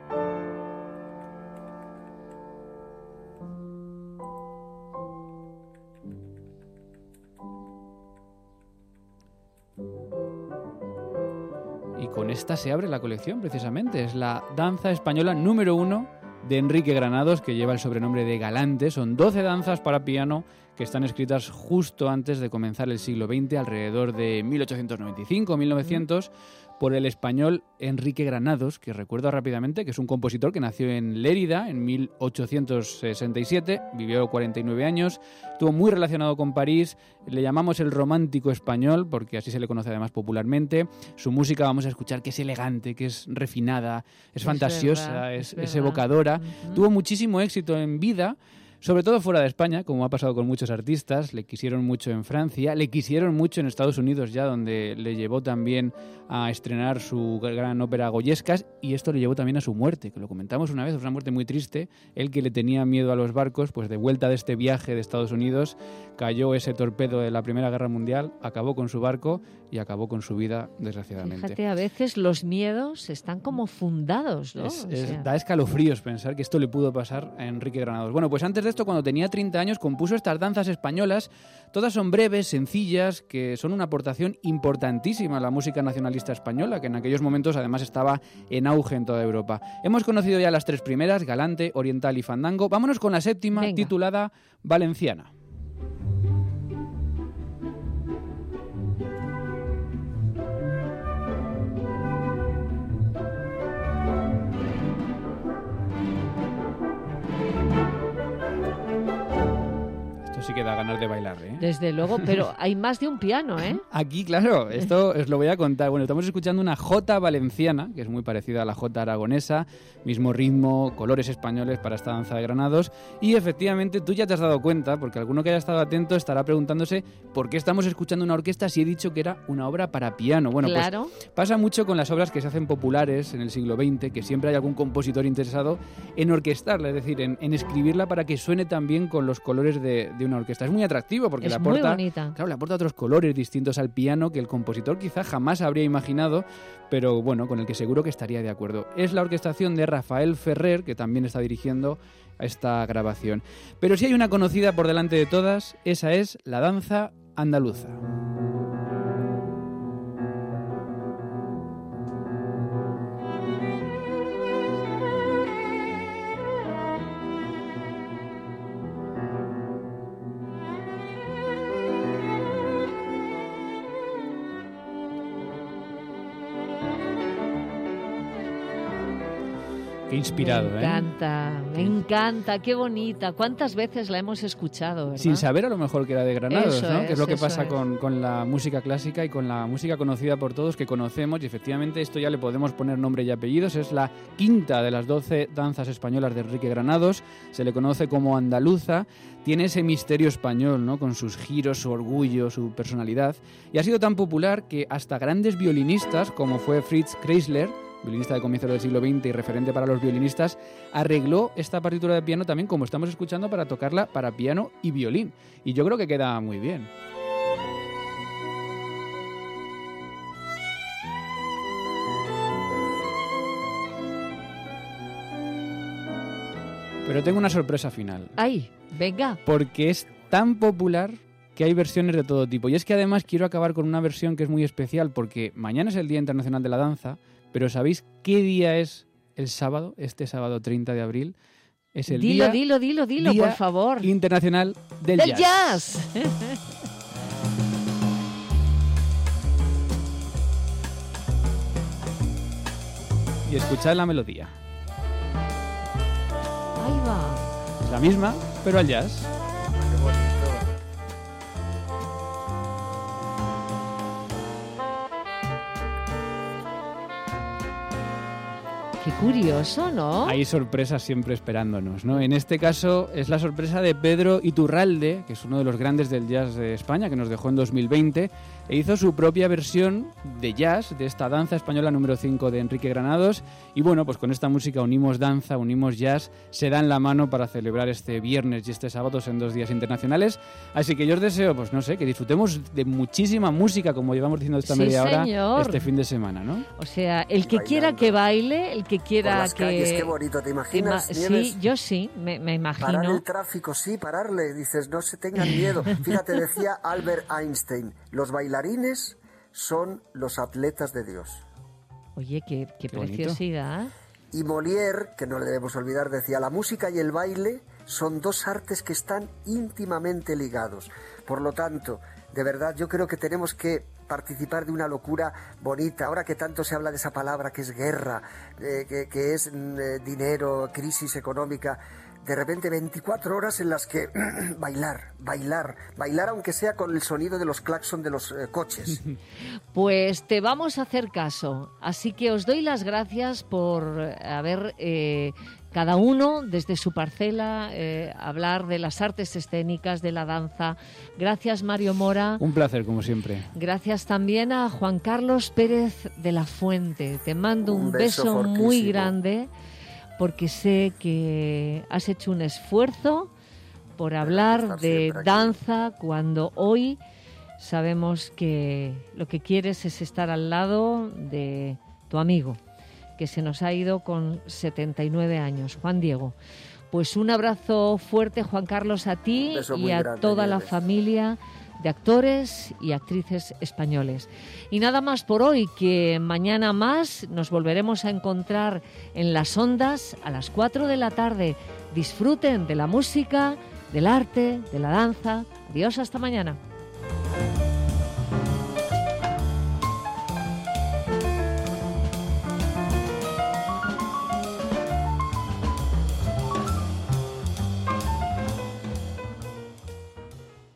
Y con esta se abre la colección, precisamente. Es la danza española número uno de Enrique Granados, que lleva el sobrenombre de Galante. Son doce danzas para piano que están escritas justo antes de comenzar el siglo veinte, alrededor de mil ochocientos noventa y cinco mil novecientos, por el español Enrique Granados, que recuerdo rápidamente que es un compositor que nació en Lérida en mil ochocientos sesenta y siete, vivió cuarenta y nueve años, estuvo muy relacionado con París, le llamamos el romántico español, porque así se le conoce además popularmente. Su música vamos a escuchar que es elegante, que es refinada, es, Es fantasiosa, verdad, es, es es verdad. evocadora. Tuvo muchísimo éxito en vida, sobre todo fuera de España, como ha pasado con muchos artistas. Le quisieron mucho en Francia, le quisieron mucho en Estados Unidos ya, donde le llevó también a estrenar su gran ópera Goyescas, y esto le llevó también a su muerte, que lo comentamos una vez, es una muerte muy triste. Él, que le tenía miedo a los barcos, pues de vuelta de este viaje de Estados Unidos, cayó ese torpedo de la Primera Guerra Mundial, acabó con su barco y acabó con su vida, desgraciadamente. Fíjate, a veces los miedos están como fundados, ¿no? Es- O es- sea, da escalofríos pensar que esto le pudo pasar a Enrique Granados. Bueno, pues antes de esto, cuando tenía treinta años, compuso estas danzas españolas. Todas son breves, sencillas, que son una aportación importantísima a la música nacionalista española, que en aquellos momentos además estaba en auge en toda Europa. Hemos conocido ya las tres primeras, Galante, Oriental y Fandango. Vámonos con la séptima, Venga. titulada Valenciana. Esto sí que da ganas de bailar, ¿eh? desde luego, pero hay más de un piano, ¿eh? Aquí, claro, esto os lo voy a contar. Bueno, estamos escuchando una jota valenciana, que es muy parecida a la jota aragonesa, mismo ritmo, colores españoles para esta danza de Granados. Y efectivamente, tú ya te has dado cuenta, porque alguno que haya estado atento estará preguntándose por qué estamos escuchando una orquesta si he dicho que era una obra para piano. Bueno, Claro. pues pasa mucho con las obras que se hacen populares en el siglo veinte, que siempre hay algún compositor interesado en orquestarla, es decir, en, en escribirla para que suene también con los colores de, de una orquesta. Es muy atractivo porque Es le muy aporta, bonita. claro, le aporta otros colores distintos al piano que el compositor quizá jamás habría imaginado, pero bueno, con el que seguro que estaría de acuerdo. Es la orquestación de Rafael Ferrer, que también está dirigiendo esta grabación. Pero si hay una conocida por delante de todas, esa es la danza andaluza. Qué inspirado, Me ¿eh? encanta, me encanta, qué bonita. ¿Cuántas veces la hemos escuchado, verdad? Sin saber a lo mejor que era de Granados, Eso ¿no? Que es lo es, que eso pasa es. con, con la música clásica y con la música conocida por todos, que conocemos, y efectivamente esto ya le podemos poner nombre y apellidos. Es la quinta de las doce danzas españolas de Enrique Granados, se le conoce como andaluza, tiene ese misterio español, ¿no? Con sus giros, su orgullo, su personalidad, y ha sido tan popular que hasta grandes violinistas, como fue Fritz Kreisler, violinista de comienzos del siglo veinte y referente para los violinistas, arregló esta partitura de piano también, como estamos escuchando, para tocarla para piano y violín. Y yo creo que queda muy bien. Pero tengo una sorpresa final. ¡Ay! Venga. Porque es tan popular que hay versiones de todo tipo. Y es que además quiero acabar con una versión que es muy especial, porque mañana es el Día Internacional de la Danza, pero ¿sabéis qué día es el sábado? Este sábado treinta de abril. Es el Dilo, día, dilo, dilo, dilo, Día por favor. Internacional del, ¡Del Jazz. jazz! Y escuchad la melodía. Ahí va. Es la misma, pero al jazz. Qué curioso, ¿no? Hay sorpresas siempre esperándonos, ¿no? En este caso es la sorpresa de Pedro Iturralde, que es uno de los grandes del jazz de España, que nos dejó en dos mil veinte, e hizo su propia versión de jazz de esta danza española número cinco de Enrique Granados. Y bueno, pues con esta música unimos danza, unimos jazz, se dan la mano para celebrar este viernes y este sábado en dos días internacionales. Así que yo os deseo, pues no sé, que disfrutemos de muchísima música, como llevamos diciendo esta Sí, media hora, señor. este fin de semana, ¿no? O sea, el que quiera que baile, el que quiera Por las que... calles, qué bonito, ¿te imaginas, Ima- Nieves? Sí, yo sí, me, me imagino. Parar el tráfico, sí, pararle. Dices, no se tengan miedo. Fíjate, decía Albert Einstein, los bailarines son los atletas de Dios. Oye, qué, qué, Qué bonito. preciosidad. Y Molière, que no le debemos olvidar, decía, la música y el baile son dos artes que están íntimamente ligados. Por lo tanto, de verdad, yo creo que tenemos que participar de una locura bonita. Ahora que tanto se habla de esa palabra que es guerra, eh, que, que es mm, eh, dinero, crisis económica, de repente veinticuatro horas en las que bailar, bailar, bailar aunque sea con el sonido de los claxon de los eh, coches. Pues te vamos a hacer caso. Así que os doy las gracias por haber, eh, cada uno desde su parcela, eh, hablar de las artes escénicas, de la danza. Gracias, Mario Mora. Un placer, como siempre. Gracias también a Juan Carlos Pérez de la Fuente. Te mando un, Un beso beso muy fortísimo. grande, porque sé que has hecho un esfuerzo por hablar de danza cuando hoy sabemos que lo que quieres es estar al lado de tu amigo, que se nos ha ido con setenta y nueve años, Juan Diego. Pues un abrazo fuerte, Juan Carlos, a ti beso y muy a grande, toda la Nieves. familia de actores y actrices españoles. Y nada más por hoy, que mañana más nos volveremos a encontrar en las ondas a las cuatro de la tarde. Disfruten de la música, del arte, de la danza. Adiós, hasta mañana.